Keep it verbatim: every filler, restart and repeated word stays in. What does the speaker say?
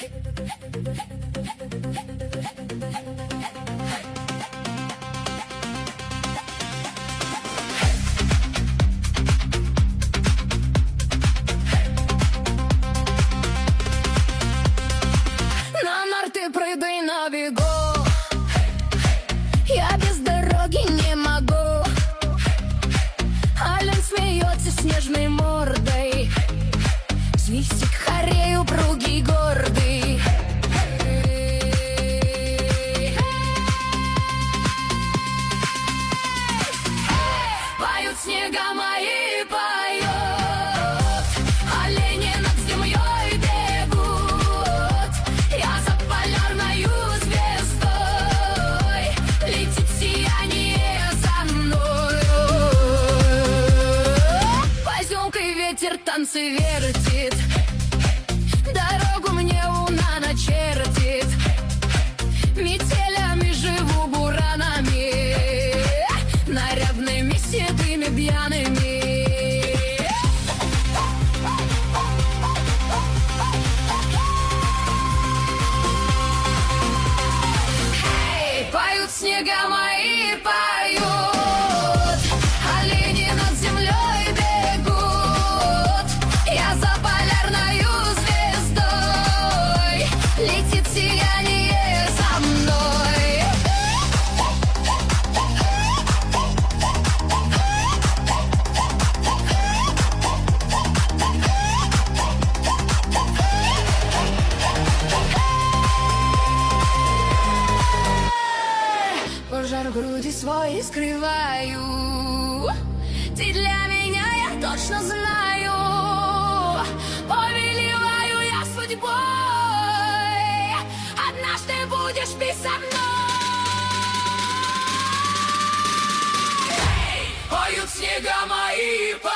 На нарты прыгну и набегу, я без дороги не могу. Ален смеется снежной мордой, свистик хорей упругий гордый. Поют снега мои, поют, олени над землей бегут. Я за полярною звездой, летит сияние за мною. Поземкой ветер танцы вертит, дорогу мне луна начертит. Метелями живу, буранами, нарядными седыми пьяными. Эй, поют снега мои, поют, олени над землей бегут. Я за полярною звездой, летит сияние за мной. Пожар в груди свой скрываю, ты для меня, я точно знаю. Повелеваю я судьбой, однажды будешь пить со мной. Эй, поют снега мои,